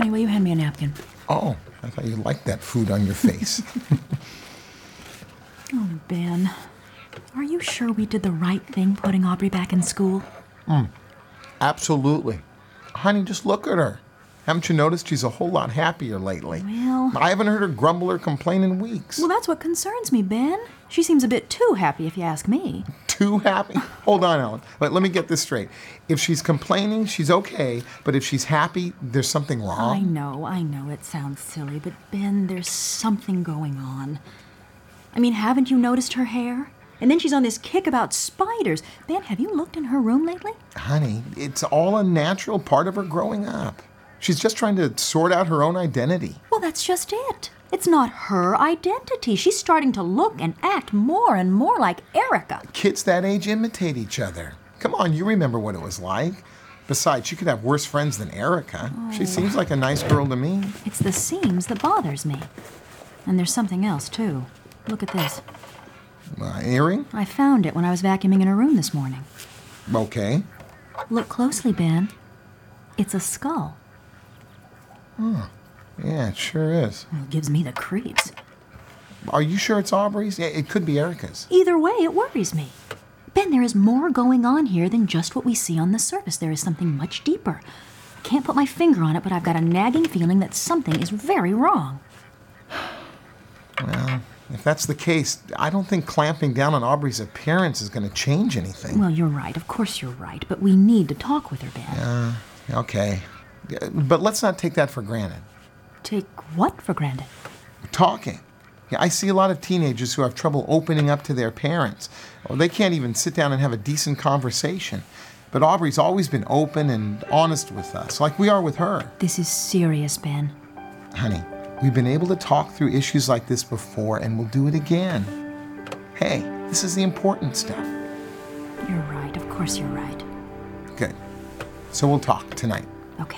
Honey, will you hand me a napkin? Oh, I thought you liked that food on your face. Oh, Ben. Are you sure we did the right thing putting Aubrey back in school? Absolutely. Honey, just look at her. Haven't you noticed she's a whole lot happier lately? Well... I haven't heard her grumble or complain in weeks. Well, that's what concerns me, Ben. She seems a bit too happy, if you ask me. Too happy? Hold on, Ellen. Let me get this straight. If she's complaining, she's okay. But if she's happy, there's something wrong. I know. It sounds silly, but Ben, there's something going on. I mean, haven't you noticed her hair? And then she's on this kick about spiders. Ben, have you looked in her room lately? Honey, it's all a natural part of her growing up. She's just trying to sort out her own identity. Well, that's just it. It's not her identity. She's starting to look and act more and more like Erica. Kids that age imitate each other. Come on, you remember what it was like. Besides, she could have worse friends than Erica. Oh. She seems like a nice girl to me. It's the seams that bothers me. And there's something else, too. Look at this. Earring? I found it when I was vacuuming in her room this morning. Okay. Look closely, Ben. It's a skull. Oh, yeah, it sure is. Well, it gives me the creeps. Are you sure it's Aubrey's? Yeah, it could be Erica's. Either way, it worries me. Ben, there is more going on here than just what we see on the surface. There is something much deeper. Can't put my finger on it, but I've got a nagging feeling that something is very wrong. Well, if that's the case, I don't think clamping down on Aubrey's appearance is going to change anything. Well, you're right. Of course you're right. But we need to talk with her, Ben. Okay. But let's not take that for granted. Take what for granted? Talking. Yeah, I see a lot of teenagers who have trouble opening up to their parents. Or they can't even sit down and have a decent conversation. But Aubrey's always been open and honest with us, like we are with her. This is serious, Ben. Honey, we've been able to talk through issues like this before, and we'll do it again. Hey, this is the important stuff. You're right. Of course you're right. Good. So we'll talk tonight. Okay.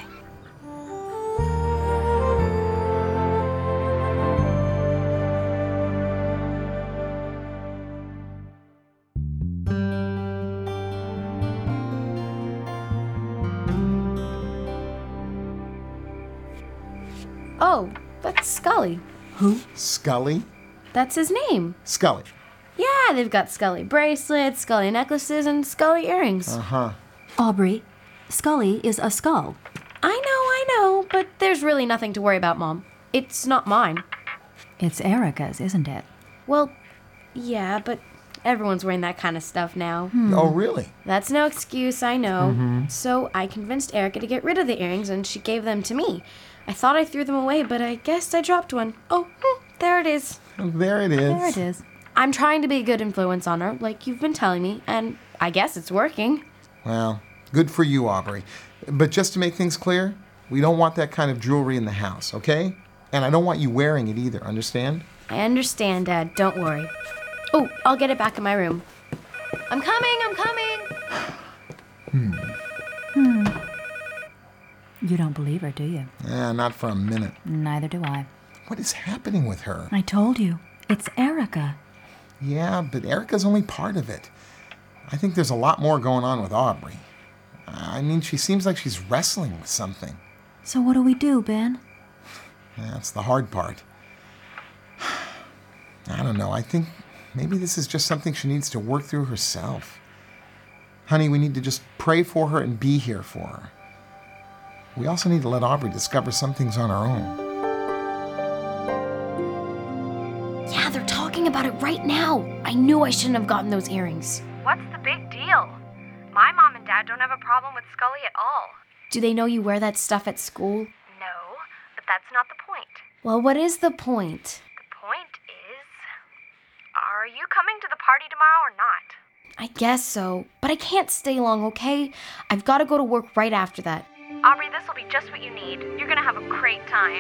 Oh, that's Scully. Who? Scully? That's his name. Scully. Yeah, they've got Scully bracelets, Scully necklaces, and Scully earrings. Uh-huh. Aubrey, Scully is a skull. I know, but there's really nothing to worry about, Mom. It's not mine. It's Erica's, isn't it? Well, yeah, but everyone's wearing that kind of stuff now. Oh, really? That's no excuse, I know. So I convinced Erica to get rid of the earrings, and she gave them to me. I thought I threw them away, but I guess I dropped one. Oh, there it is. There it is. There it is. I'm trying to be a good influence on her, like you've been telling me, and I guess it's working. Well, good for you, Aubrey. But just to make things clear, we don't want that kind of jewelry in the house, okay? And I don't want you wearing it either, understand? I understand, Dad. Don't worry. Oh, I'll get it back in my room. I'm coming! You don't believe her, do you? Yeah, not for a minute. Neither do I. What is happening with her? I told you. It's Erica. Yeah, but Erica's only part of it. I think there's a lot more going on with Aubrey. I mean, she seems like she's wrestling with something. So what do we do, Ben? That's the hard part. I don't know. I think maybe this is just something she needs to work through herself. Honey, we need to just pray for her and be here for her. We also need to let Aubrey discover some things on her own. Yeah, they're talking about it right now. I knew I shouldn't have gotten those earrings. What's the big deal? My mom and dad don't have a problem with Scully at all. Do they know you wear that stuff at school? No, but that's not the point. Well, what is the point? The point is, are you coming to the party tomorrow or not? I guess so, but I can't stay long, okay? I've got to go to work right after that. Aubrey, this will be just what you need. You're gonna have a great time.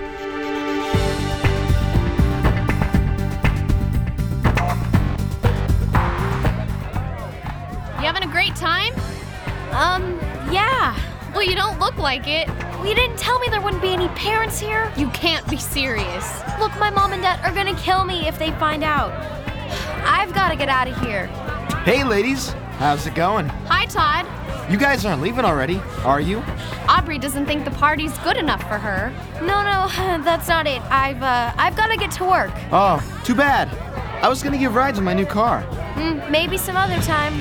You having a great time? Yeah. Well, you don't look like it. Well, you didn't tell me there wouldn't be any parents here. You can't be serious. Look, my mom and dad are gonna kill me if they find out. I've got to get out of here. Hey, ladies. How's it going? Hi, Todd. You guys aren't leaving already, are you? Aubrey doesn't think the party's good enough for her. No, that's not it. I've got to get to work. Oh, too bad. I was gonna give rides in my new car. Maybe some other time.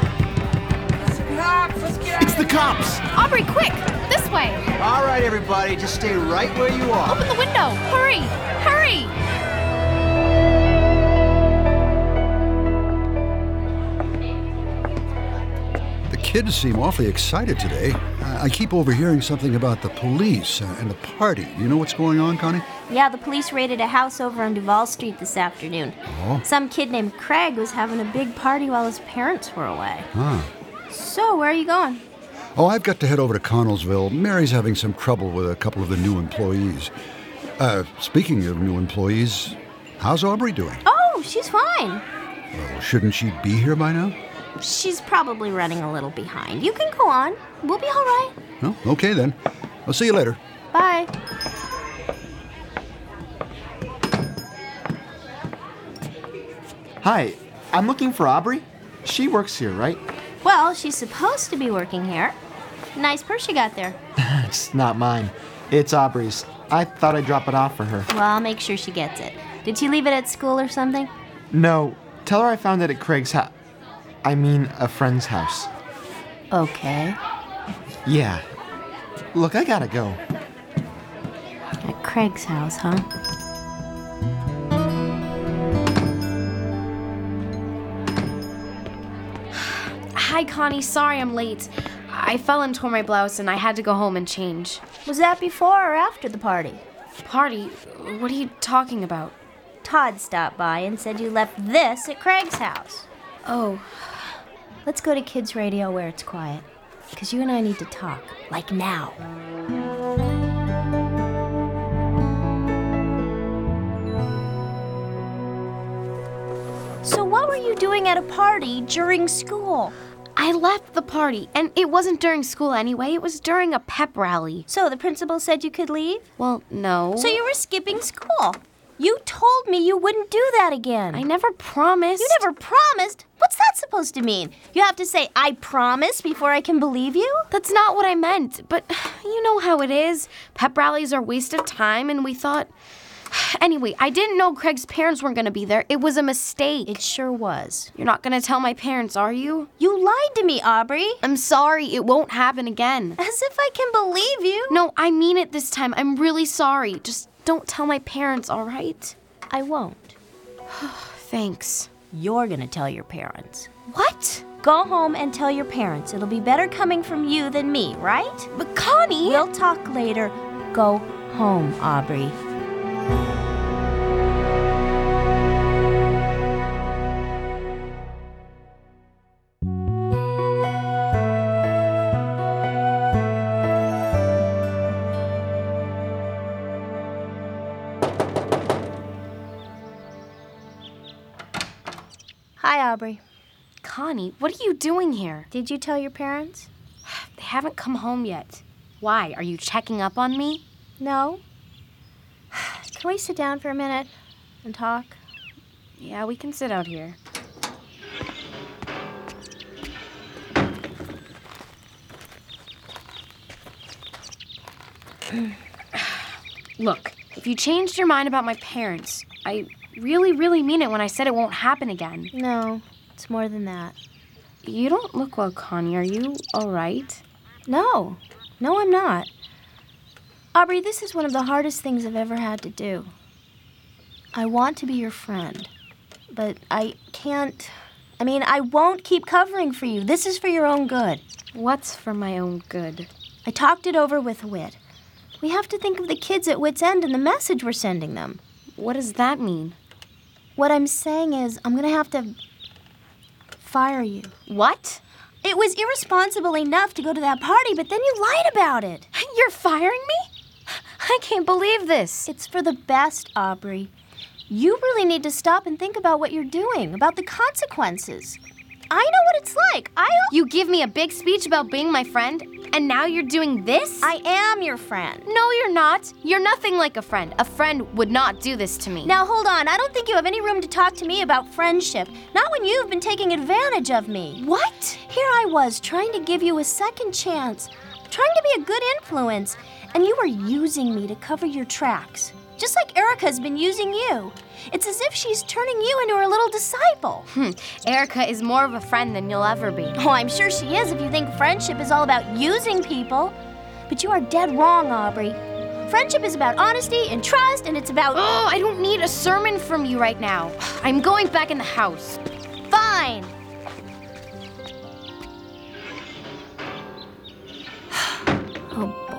It's the cops! Aubrey, quick! This way! All right, everybody, just stay right where you are. Open the window! Hurry! Hurry! The kids seem awfully excited today. I keep overhearing something about the police and the party. You know what's going on, Connie? Yeah, the police raided a house over on Duval Street this afternoon. Oh. Some kid named Craig was having a big party while his parents were away. Huh. So, where are you going? Oh, I've got to head over to Connellsville. Mary's having some trouble with a couple of the new employees. Speaking of new employees, how's Aubrey doing? Oh, she's fine. Well, shouldn't she be here by now? She's probably running a little behind. You can go on. We'll be all right. Well, okay then. I'll see you later. Bye. Hi, I'm looking for Aubrey. She works here, right? Well, she's supposed to be working here. Nice purse you got there. It's not mine. It's Aubrey's. I thought I'd drop it off for her. Well, I'll make sure she gets it. Did she leave it at school or something? No, tell her I found it at Craig's house. I mean, a friend's house. Okay. Yeah. Look, I gotta go. At Craig's house, huh? Hi, Connie. Sorry I'm late. I fell and tore my blouse and I had to go home and change. Was that before or after the party? Party? What are you talking about? Todd stopped by and said you left this at Craig's house. Oh. Let's go to Kids Radio where it's quiet. Because you and I need to talk. Like now. So what were you doing at a party during school? I left the party, and it wasn't during school anyway. It was during a pep rally. So the principal said you could leave? Well, no. So you were skipping school. You told me you wouldn't do that again. I never promised. You never promised? What's that supposed to mean? You have to say, I promise, before I can believe you? That's not what I meant, but you know how it is. Pep rallies are a waste of time, and we thought... Anyway, I didn't know Craig's parents weren't going to be there. It was a mistake. It sure was. You're not going to tell my parents, are you? You lied to me, Aubrey. I'm sorry. It won't happen again. As if I can believe you. No, I mean it this time. I'm really sorry. Just don't tell my parents, all right? I won't. Thanks. You're going to tell your parents. What? Go home and tell your parents. It'll be better coming from you than me, right? But Connie... We'll talk later. Go home, Aubrey. Hi, Aubrey. Connie, what are you doing here? Did you tell your parents? They haven't come home yet. Why? Are you checking up on me? No. Can we sit down for a minute and talk? Yeah, we can sit out here. Look, if you changed your mind about my parents, I really, really mean it when I said it won't happen again. No, it's more than that. You don't look well, Connie. Are you all right? No, I'm not. Aubrey, this is one of the hardest things I've ever had to do. I want to be your friend, but I can't. I won't keep covering for you. This is for your own good. What's for my own good? I talked it over with Whit. We have to think of the kids at Whit's End and the message we're sending them. What does that mean? What I'm saying is, I'm going to have to fire you. What? It was irresponsible enough to go to that party, but then you lied about it. You're firing me? I can't believe this. It's for the best, Aubrey. You really need to stop and think about what you're doing, about the consequences. I know what it's like. You give me a big speech about being my friend, And now you're doing this? I am your friend. No, you're not. You're nothing like a friend. A friend would not do this to me. Now hold on, I don't think you have any room to talk to me about friendship. Not when you've been taking advantage of me. What? Here I was, trying to give you a second chance, trying to be a good influence, and you were using me to cover your tracks. Just like Erica's been using you. It's as if she's turning you into her little disciple. Erica is more of a friend than you'll ever be. Oh, I'm sure she is if you think friendship is all about using people. But you are dead wrong, Aubrey. Friendship is about honesty and trust, and it's about... Oh, I don't need a sermon from you right now. I'm going back in the house. Fine. Oh, boy.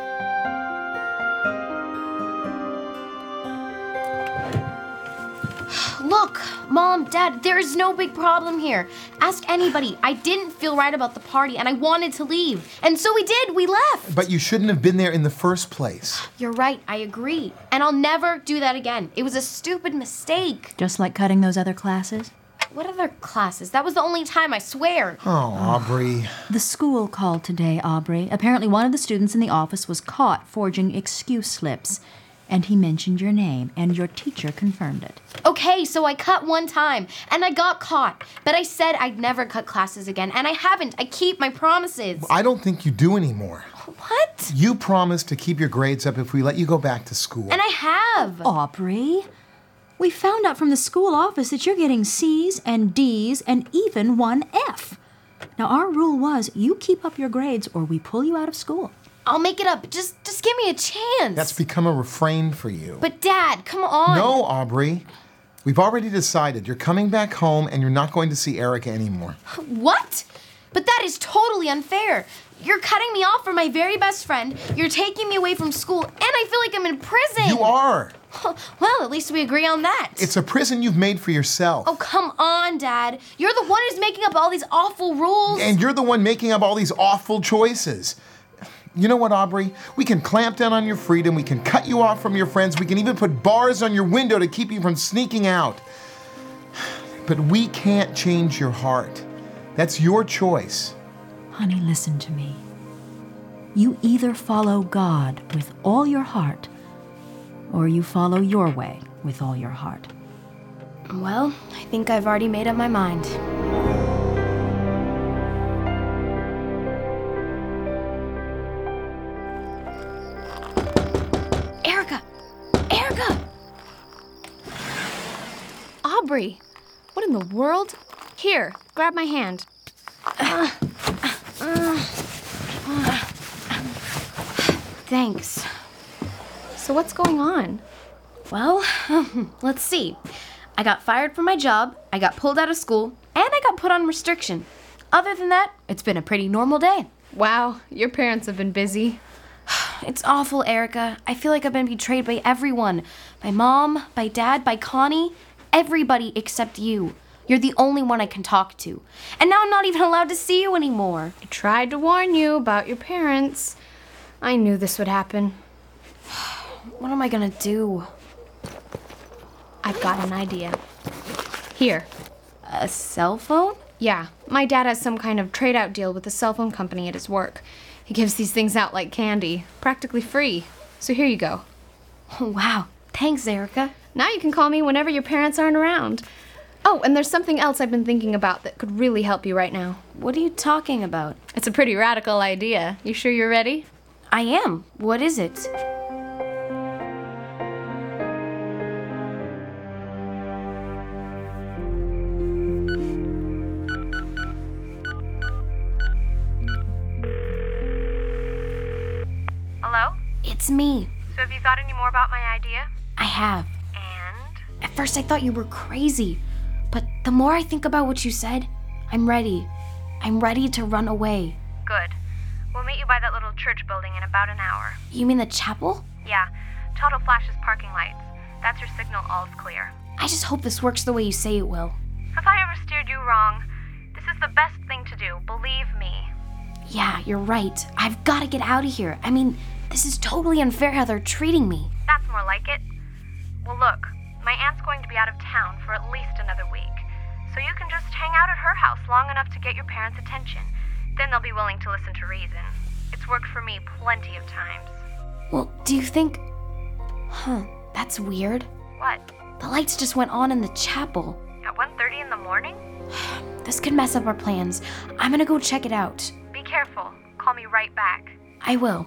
Look, Mom, Dad, there is no big problem here. Ask anybody. I didn't feel right about the party, and I wanted to leave. And so we did. We left. But you shouldn't have been there in the first place. You're right. I agree. And I'll never do that again. It was a stupid mistake. Just like cutting those other classes? What other classes? That was the only time, I swear. Oh, Aubrey. The school called today, Aubrey. Apparently one of the students in the office was caught forging excuse slips. And he mentioned your name, and your teacher confirmed it. Okay, so I cut one time, and I got caught. But I said I'd never cut classes again, and I haven't. I keep my promises. I don't think you do anymore. What? You promised to keep your grades up if we let you go back to school. And I have. Aubrey, we found out from the school office that you're getting C's and D's and even one F. Now, our rule was you keep up your grades or we pull you out of school. I'll make it up. Just give me a chance. That's become a refrain for you. But Dad, come on. No, Aubrey. We've already decided you're coming back home and you're not going to see Erica anymore. What? But that is totally unfair. You're cutting me off from my very best friend, you're taking me away from school, and I feel like I'm in prison. You are. Well, at least we agree on that. It's a prison you've made for yourself. Oh, come on, Dad. You're the one who's making up all these awful rules. And you're the one making up all these awful choices. You know what, Aubrey? We can clamp down on your freedom, we can cut you off from your friends, we can even put bars on your window to keep you from sneaking out. But we can't change your heart. That's your choice. Honey, listen to me. You either follow God with all your heart, or you follow your way with all your heart. Well, I think I've already made up my mind. Erica! Erica! Aubrey, what in the world? Here, grab my hand. Thanks. So what's going on? Well, let's see. I got fired from my job, I got pulled out of school, and I got put on restriction. Other than that, it's been a pretty normal day. Wow, your parents have been busy. It's awful, Erica. I feel like I've been betrayed by everyone. By Mom, by Dad, by Connie. Everybody except you. You're the only one I can talk to. And now I'm not even allowed to see you anymore. I tried to warn you about your parents. I knew this would happen. What am I gonna do? I've got an idea. Here. A cell phone? Yeah, my dad has some kind of trade-out deal with a cell phone company at his work. He gives these things out like candy, practically free. So here you go. Oh, wow. Thanks, Erica. Now you can call me whenever your parents aren't around. Oh, and there's something else I've been thinking about that could really help you right now. What are you talking about? It's a pretty radical idea. You sure you're ready? I am. What is it? Hello? It's me. So have you thought any more about my idea? I have. And? At first I thought you were crazy, but the more I think about what you said, I'm ready. I'm ready to run away. Good. We'll meet you by that little church building in about an hour. You mean the chapel? Yeah. Total flashes parking lights. That's your signal, all's clear. I just hope this works the way you say it will. Have I ever steered you wrong? This is the best thing to do, believe me. Yeah, you're right. I've got to get out of here. I mean, this is totally unfair how they're treating me. That's more like it. Well, look, my aunt's going to be out of town for at least another week. So you can just hang out at her house long enough to get your parents' attention. Then they'll be willing to listen to reason. worked for me plenty of times. Well, do you think... that's weird. What? The lights just went on in the chapel. At 1:30 in the morning? This could mess up our plans. I'm gonna go check it out. Be careful. Call me right back. I will.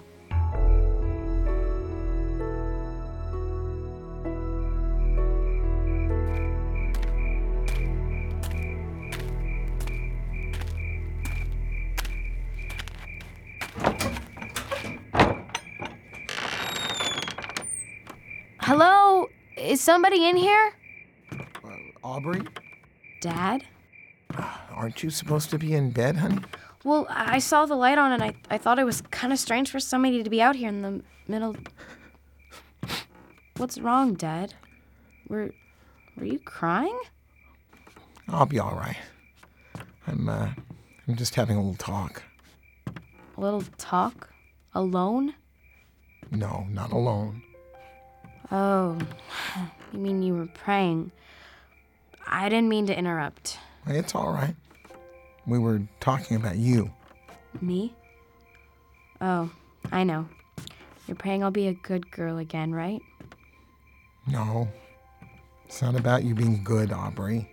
Hello? Is somebody in here? Aubrey? Dad? Aren't you supposed to be in bed, honey? Well, I saw the light on and I thought it was kind of strange for somebody to be out here in the middle. What's wrong, Dad? Were you crying? I'll be all right. I'm just having a little talk. A little talk? Alone? No, not alone. Oh, you mean you were praying. I didn't mean to interrupt. It's all right. We were talking about you. Me? Oh, I know. You're praying I'll be a good girl again, right? No, it's not about you being good, Aubrey.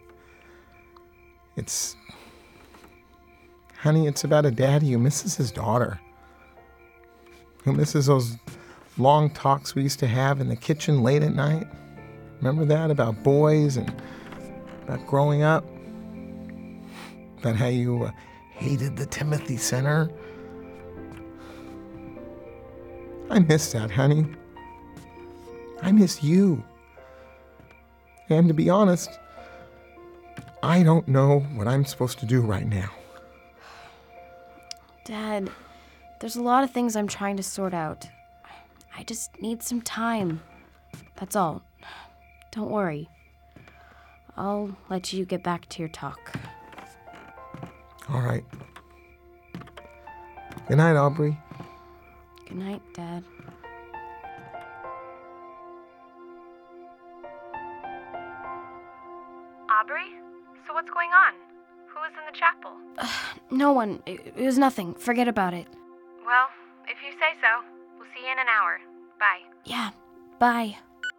Honey, it's about a daddy who misses his daughter. Who misses those long talks we used to have in the kitchen late at night. Remember that? About boys and about growing up? About how you hated the Timothy Center? I miss that, honey. I miss you. And to be honest, I don't know what I'm supposed to do right now. Dad, there's a lot of things I'm trying to sort out. I just need some time. That's all. Don't worry. I'll let you get back to your talk. All right. Good night, Aubrey. Good night, Dad. Aubrey? So what's going on? Who is in the chapel? No one. It was nothing. Forget about it. Well, if you say so. We'll see you in an hour. Bye. Yeah. Bye.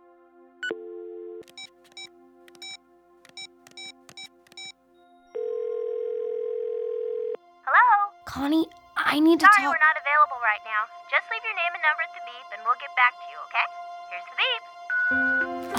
Hello? Connie, I need to Sorry, talk. we're not available right now. Just leave your name and number at the beep and we'll get back to you, okay? Here's the beep.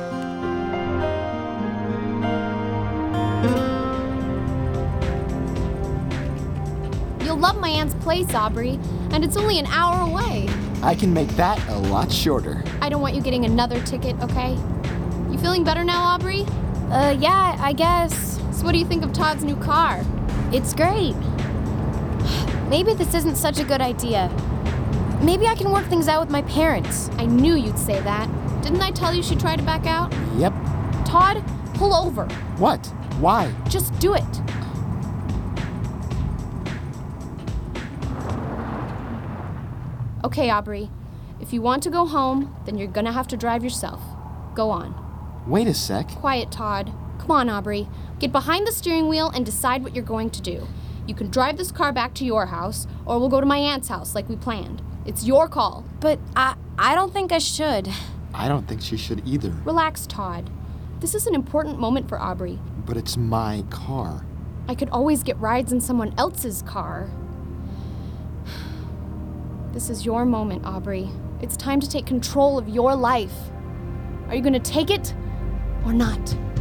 You'll love my aunt's place, Aubrey, and it's only an hour away. I can make that a lot shorter. I don't want you getting another ticket, okay? You feeling better now, Aubrey? Yeah, I guess. So what do you think of Todd's new car? It's great. Maybe this isn't such a good idea. Maybe I can work things out with my parents. I knew you'd say that. Didn't I tell you she'd try to back out? Yep. Todd, pull over. What? Why? Just do it. Okay, Aubrey. If you want to go home, then you're gonna have to drive yourself. Go on. Wait a sec. Quiet, Todd. Come on, Aubrey. Get behind the steering wheel and decide what you're going to do. You can drive this car back to your house, or we'll go to my aunt's house like we planned. It's your call. But I don't think I should. I don't think she should either. Relax, Todd. This is an important moment for Aubrey. But it's my car. I could always get rides in someone else's car. This is your moment, Aubrey. It's time to take control of your life. Are you gonna take it or not?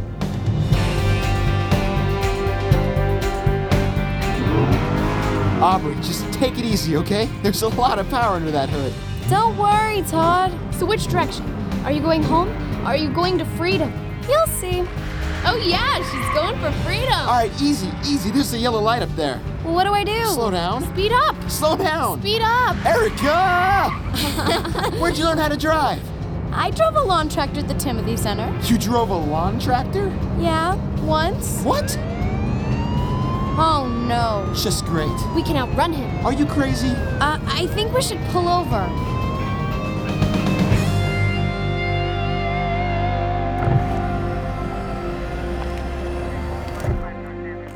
Aubrey, just take it easy, okay? There's a lot of power under that hood. Don't worry, Todd. So which direction? Are you going home? Or are you going to freedom? You'll see. Oh yeah, she's going for freedom. All right, easy. There's a yellow light up there. Well, what do I do? Slow down. Speed up. Slow down. Speed up. Erica! Where'd you learn how to drive? I drove a lawn tractor at the Timothy Center. You drove a lawn tractor? Yeah, once. What? Oh no. It's just great. We can outrun him. Are you crazy? I think we should pull over.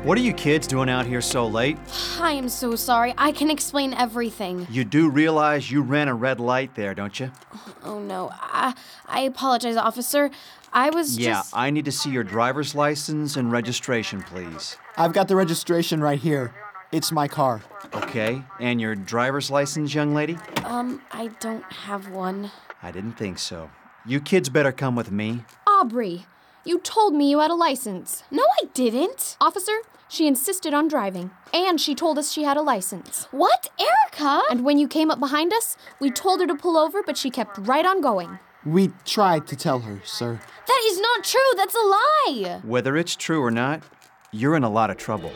What are you kids doing out here so late? I am so sorry. I can explain everything. You do realize you ran a red light there, don't you? Oh, no. I apologize, officer. I was Yeah, just... I need to see your driver's license and registration, please. I've got the registration right here. It's my car. Okay, and your driver's license, young lady? I don't have one. I didn't think so. You kids better come with me. Aubrey, you told me you had a license. No, I didn't. Officer, she insisted on driving, and she told us she had a license. What? Erica? And when you came up behind us, we told her to pull over, but she kept right on going. We tried to tell her, sir. That is not true. That's a lie. Whether it's true or not, you're in a lot of trouble.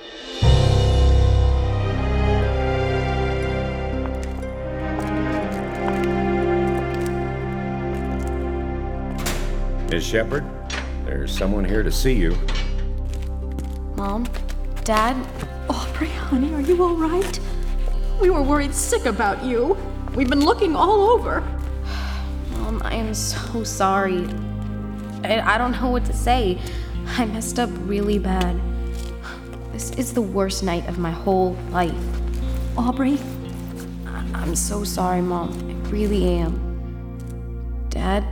Miss Shepard, there's someone here to see you. Mom? Dad? Aubrey, honey, are you all right? We were worried sick about you. We've been looking all over. Mom, I am so sorry. I don't know what to say. I messed up really bad. This is the worst night of my whole life. Aubrey? I'm so sorry, Mom. I really am. Dad?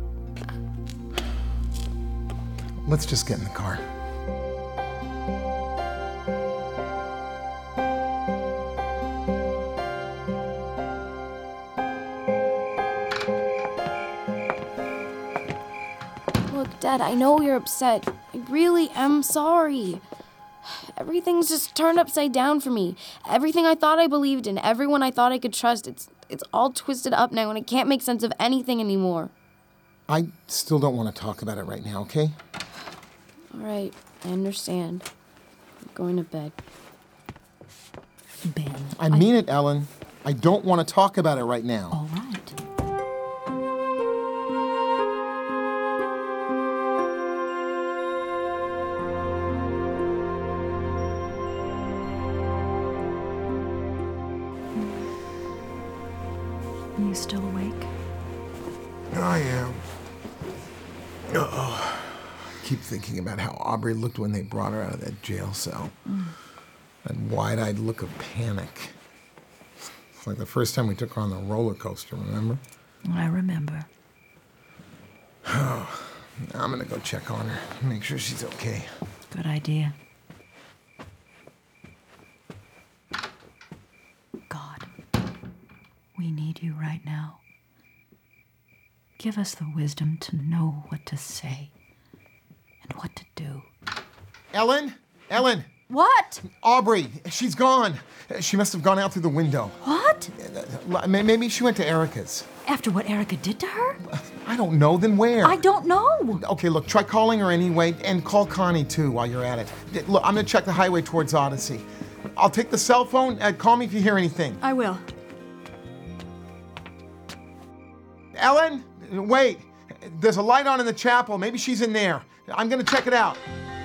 Let's just get in the car. Look, Dad, I know you're upset. I really am sorry. Everything's just turned upside down for me. Everything I thought I believed in, everyone I thought I could trust, it's all twisted up now and I can't make sense of anything anymore. I still don't want to talk about it right now, okay? All right, I understand. I'm going to bed. Ben. I mean it, Ellen. I don't want to talk about it right now. All right. You still awake? I am. Uh-oh. I keep thinking about how Aubrey looked when they brought her out of that jail cell. That wide-eyed look of panic. It's like the first time we took her on the roller coaster, remember? I remember. I'm gonna go check on her, make sure she's okay. Good idea. God, we need you right now. Give us the wisdom to know what to say and what to do. Ellen? What? Aubrey, she's gone. She must have gone out through the window. What? Maybe she went to Erica's. After what Erica did to her? I don't know, then where? I don't know. Okay, look, try calling her anyway, and call Connie too while you're at it. Look, I'm gonna check the highway towards Odyssey. I'll take the cell phone, call me if you hear anything. I will. Ellen, wait. There's a light on in the chapel. Maybe she's in there. I'm gonna check it out.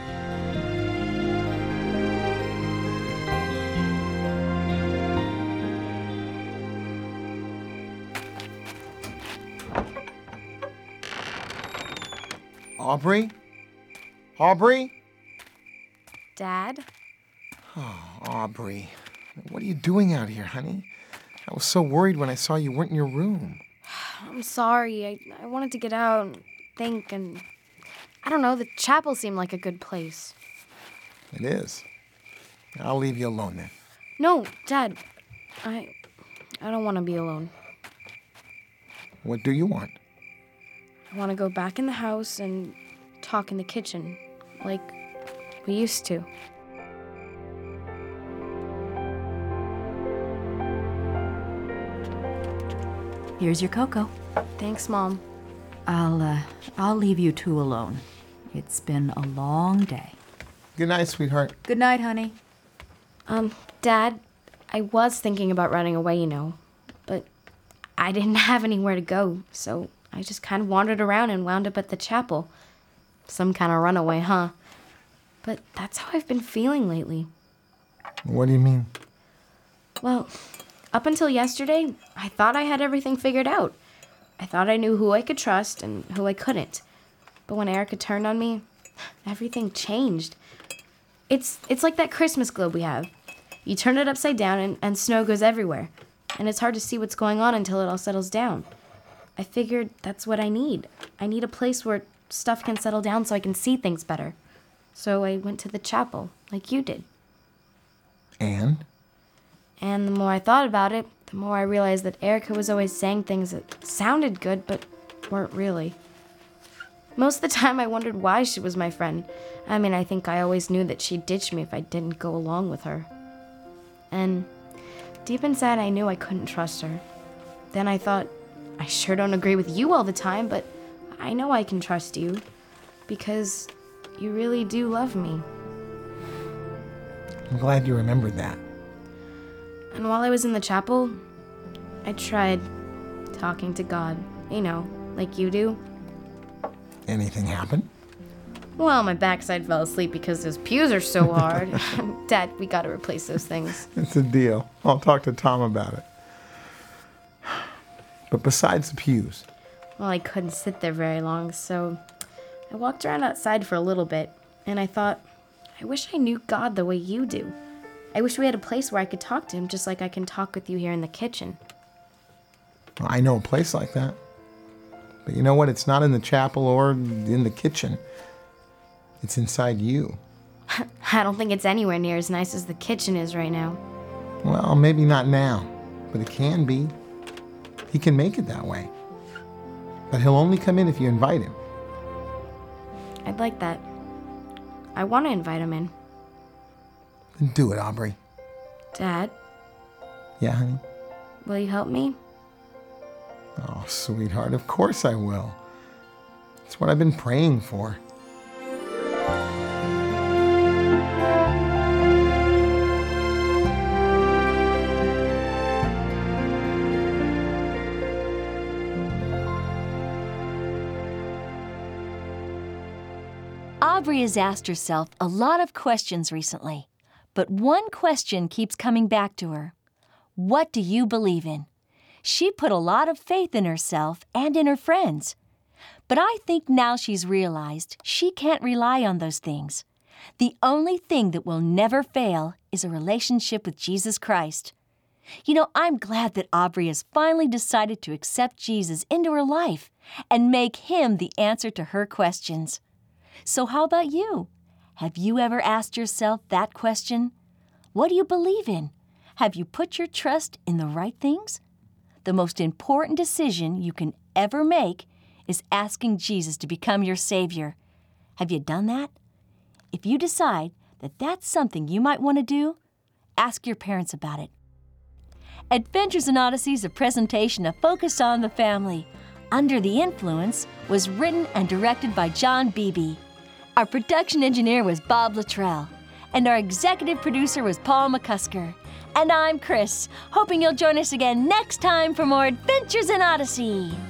Aubrey? Aubrey? Dad? Oh, Aubrey. What are you doing out here, honey? I was so worried when I saw you weren't in your room. I'm sorry. I wanted to get out and think, and I don't know, the chapel seemed like a good place. It is. I'll leave you alone then. No, Dad. I don't want to be alone. What do you want? I want to go back in the house and talk in the kitchen, like we used to. Here's your cocoa. Thanks, Mom. I'll leave you two alone. It's been a long day. Good night, sweetheart. Good night, honey. Dad, I was thinking about running away, you know, but I didn't have anywhere to go, so I just kind of wandered around and wound up at the chapel. Some kind of runaway, huh? But that's how I've been feeling lately. What do you mean? Well, up until yesterday, I thought I had everything figured out. I thought I knew who I could trust and who I couldn't. But when Erica turned on me, everything changed. It's like that Christmas globe we have. You turn it upside down and snow goes everywhere. And it's hard to see what's going on until it all settles down. I figured that's what I need. I need a place where stuff can settle down so I can see things better. So I went to the chapel, like you did. And the more I thought about it, the more I realized that Erica was always saying things that sounded good but weren't really. Most of the time I wondered why she was my friend. I mean, I think I always knew that she'd ditch me if I didn't go along with her. And deep inside I knew I couldn't trust her. Then I thought, I sure don't agree with you all the time, but I know I can trust you because you really do love me. I'm glad you remembered that. And while I was in the chapel, I tried talking to God, you know, like you do. Anything happen? Well, my backside fell asleep because those pews are so hard. Dad, we gotta replace those things. It's a deal. I'll talk to Tom about it. But besides the pews, Well, I couldn't sit there very long, so I walked around outside for a little bit, and I thought, I wish I knew God the way you do. I wish we had a place where I could talk to him just like I can talk with you here in the kitchen. I know a place like that. But you know what? It's not in the chapel or in the kitchen. It's inside you. I don't think it's anywhere near as nice as the kitchen is right now. Well, maybe not now, but it can be. He can make it that way. But he'll only come in if you invite him. I'd like that. I want to invite him in. Then do it, Aubrey. Dad, Yeah, honey? will you help me? Oh, sweetheart, of course I will. It's what I've been praying for. Aubrey has asked herself a lot of questions recently, but one question keeps coming back to her. What do you believe in? She put a lot of faith in herself and in her friends. But I think now she's realized she can't rely on those things. The only thing that will never fail is a relationship with Jesus Christ. You know, I'm glad that Aubrey has finally decided to accept Jesus into her life and make him the answer to her questions. So how about you? Have you ever asked yourself that question? What do you believe in? Have you put your trust in the right things? The most important decision you can ever make is asking Jesus to become your Savior. Have you done that? If you decide that that's something you might want to do, ask your parents about it. Adventures in Odyssey is a presentation of Focus on the Family. Under the Influence was written and directed by John Beebe. Our production engineer was Bob Luttrell, and our executive producer was Paul McCusker. And I'm Chris, hoping you'll join us again next time for more Adventures in Odyssey.